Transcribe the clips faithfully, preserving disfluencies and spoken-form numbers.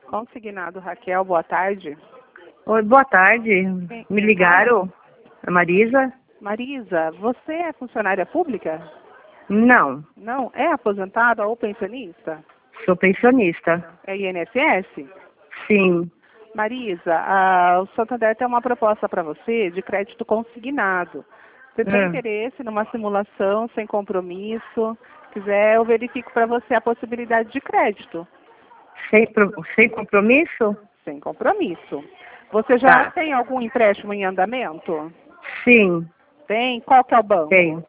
Consignado Raquel, boa tarde. Oi, boa tarde. Quem- Me quem ligaram? A Marisa? Marisa, você é funcionária pública? Não, Não, é aposentada ou pensionista? sou pensionista. É I N S S? Sim. Marisa, a, o Santander tem uma proposta para você de crédito consignado. Você tem Ah, interesse numa simulação sem compromisso? Se quiser, eu verifico para você a possibilidade de crédito, sem, pro- sem compromisso? sem compromisso. Você já Tá. tem algum empréstimo em andamento? Sim, Tem? Qual que é o banco? tenho.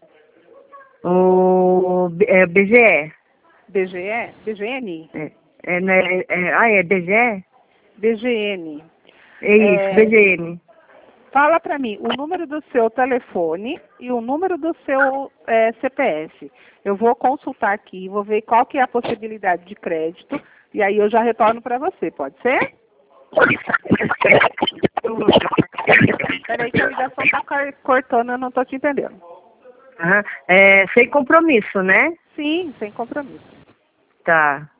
O B- é, B G E. B G E? B G N? É, é, né, é, ah, é B G E? B G N. É isso, É, B G N. fala para mim o número do seu telefone e o número do seu é, C P F. Eu vou consultar aqui, vou ver qual que é a possibilidade de crédito e aí eu já retorno para você, pode ser? Peraí que a ligação está cortando, eu não estou te entendendo. Aham. É, sem compromisso, né? Sim, sem compromisso. Tá.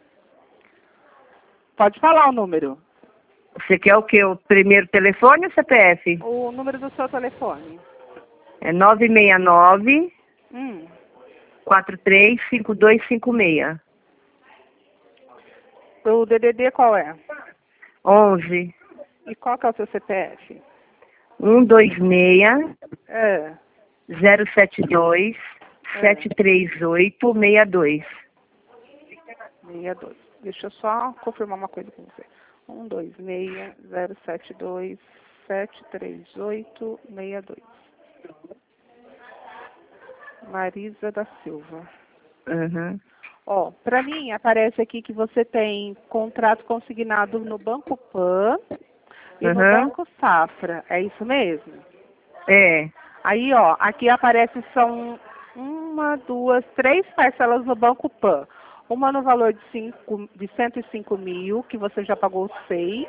Pode falar o número. Você quer o quê? O primeiro telefone ou C P F? O número do seu telefone. É nove seis nove, Hum. quatro três cinco dois cinco seis. O D D D qual é? onze, E qual que é o seu C P F? um dois seis, É. zero sete dois, É. sete três oito, seis dois. sessenta e dois. Deixa eu só confirmar uma coisa com você. um dois seis zero sete dois sete três oito seis dois. Marisa da Silva. Uhum. Ó, para mim aparece aqui que você tem contrato consignado no Banco Pan e no Uhum. Banco Safra. É isso mesmo? É. Aí, ó, aqui aparece são uma, duas, três parcelas no Banco Pan. Uma no valor de, cinco, de cento e cinco mil, que você já pagou seis.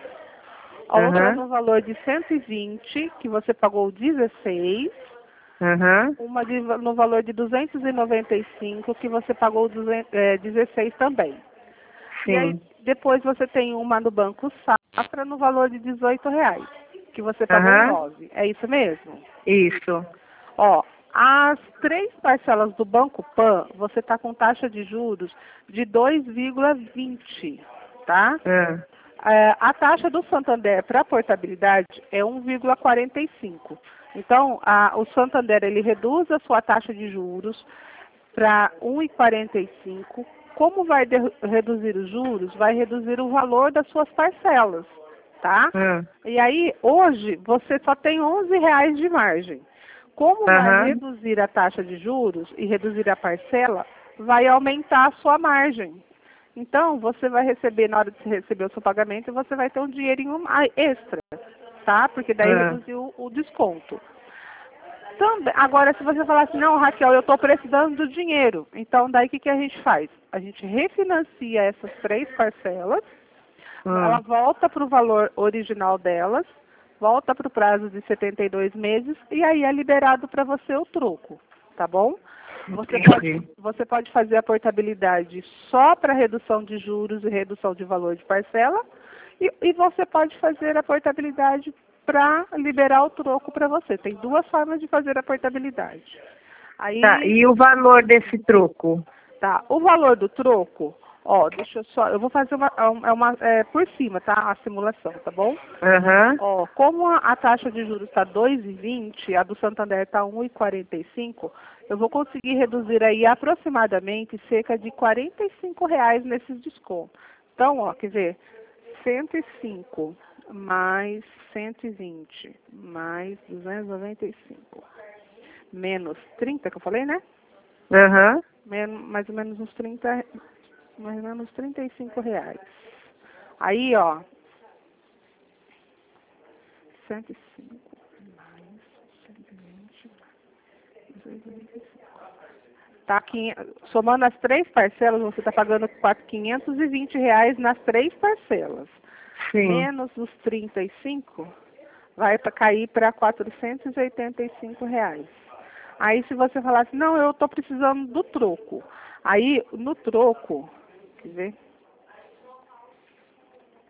A outra Uhum. no valor de cento e vinte, que você pagou dezesseis. Uhum. Uma de- no valor de duzentos e noventa e cinco, que você pagou duzentos, é, dezesseis também. E aí, Sim. depois você tem uma no Banco Safra no valor de dezoito reais, que você pagou Uhum. nove. É isso mesmo? Isso. Ó, as três parcelas do Banco Pan, você está com taxa de juros de dois vírgula vinte, tá? Ah. É, a taxa do Santander para portabilidade é um vírgula quarenta e cinco. Então, a- o Santander ele reduz a sua taxa de juros para um vírgula quarenta e cinco. Como vai de- reduzir os juros? Vai reduzir o valor das suas parcelas, tá? Ah. E aí, hoje, você só tem onze reais de margem. Como vai Aham. reduzir a taxa de juros e reduzir a parcela, vai aumentar a sua margem. Então, você vai receber, na hora de você receber o seu pagamento, você vai ter um dinheirinho a- extra, tá? Porque daí Ah. reduziu o desconto. Também, agora, se você falar assim, não, Raquel, eu estou precisando do dinheiro. Então, daí o que, que a gente faz? A gente refinancia essas três parcelas, ela Ah. volta para o valor original delas, volta para o prazo de setenta e dois meses e aí é liberado para você o troco, tá bom? Você pode, Entendi. você pode fazer a portabilidade só para redução de juros e redução de valor de parcela e, e você pode fazer a portabilidade para liberar o troco para você. Tem duas formas de fazer a portabilidade. Aí, Tá, e o valor desse troco? tá, o valor do troco, ó, deixa eu só, eu vou fazer uma, é uma é, por cima, tá, a simulação, tá bom? Aham. Ó, como a, a taxa de juros está dois vírgula vinte, a do Santander está um vírgula quarenta e cinco, eu vou conseguir reduzir aí aproximadamente cerca de quarenta e cinco reais nesses descontos. Então, ó, quer ver? cento e cinco mais cento e vinte mais duzentos e noventa e cinco menos trinta, que eu falei, né? Aham. Men mais ou menos uns trinta, mais ou menos trinta e cinco reais. Aí, ó, cento e cinco mais cento e vinte mais duzentos e noventa e cinco. Tá aqui, somando as três parcelas, você está pagando quinhentos e vinte reais nas três parcelas. Sim. Menos os trinta e cinco, vai pra cair para quatrocentos e oitenta e cinco reais. Aí se você falar assim, não, eu estou precisando do troco. Aí no troco, quer ver?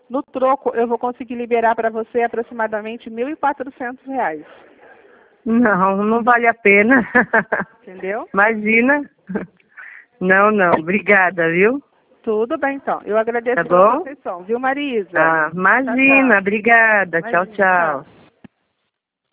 No troco, eu vou conseguir liberar para você aproximadamente mil e quatrocentos reais. Não, não vale a pena. Entendeu? Imagina. Não, não. Obrigada, viu? Tudo bem, então. Eu agradeço Tá pela bom? atenção, viu, Marisa? Ah, imagina. Tchau, tchau. Obrigada. Imagina, Tchau, tchau. tchau.